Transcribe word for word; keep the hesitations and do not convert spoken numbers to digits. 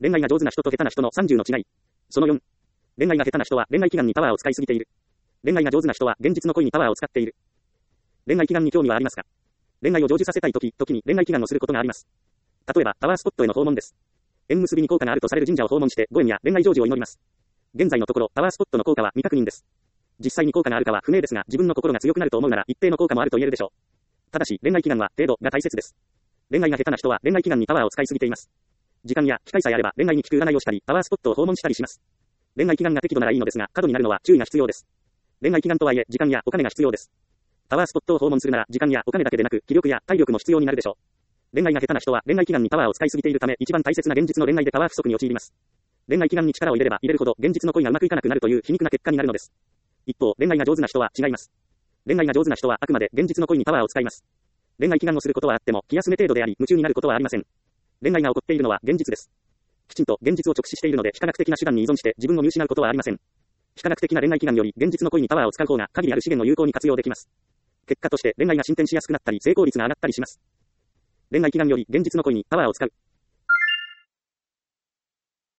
恋愛が上手な人と下手な人のさんじゅうの違い。そのよん。恋愛が下手な人は恋愛祈願にパワーを使いすぎている。恋愛が上手な人は現実の恋にパワーを使っている。恋愛祈願に興味はありますか？恋愛を成就させたいとき、時に恋愛祈願をすることがあります。例えば、パワースポットへの訪問です。縁結びに効果があるとされる神社を訪問して、ご縁や恋愛成就を祈ります。現在のところ、パワースポットの効果は未確認です。実際に効果があるかは不明ですが、自分の心が強くなると思うなら一定の効果もあると言えるでしょう。ただし、恋愛祈願は程度が大切です。恋愛が下手な人は恋愛祈願にパワーを使いすぎています。時間や機会さえあれば恋愛に効く占いをしたり、パワースポットを訪問したりします。恋愛祈願が適度ならいいのですが、過度になるのは注意が必要です。恋愛祈願とはいえ、時間やお金が必要です。パワースポットを訪問するなら、時間やお金だけでなく、気力や体力も必要になるでしょう。恋愛が下手な人は恋愛祈願にパワーを使いすぎているため、一番大切な現実の恋愛でパワー不足に陥ります。恋愛祈願に力を入れれば入れるほど、現実の恋がうまくいかなくなるという皮肉な結果になるのです。一方、恋愛が上手な人は違います。恋愛が上手な人はあくまで現実の恋にパワーを使います。恋愛祈願をすることはあっても、気休め程度であり、夢中になることはありません。恋愛が起こっているのは現実です。きちんと現実を直視しているので、非科学的な手段に依存して自分を見失うことはありません。非科学的な恋愛祈願より現実の恋にパワーを使う方が限りある資源を有効に活用できます。結果として恋愛が進展しやすくなったり、成功率が上がったりします。恋愛祈願より現実の恋にパワーを使う。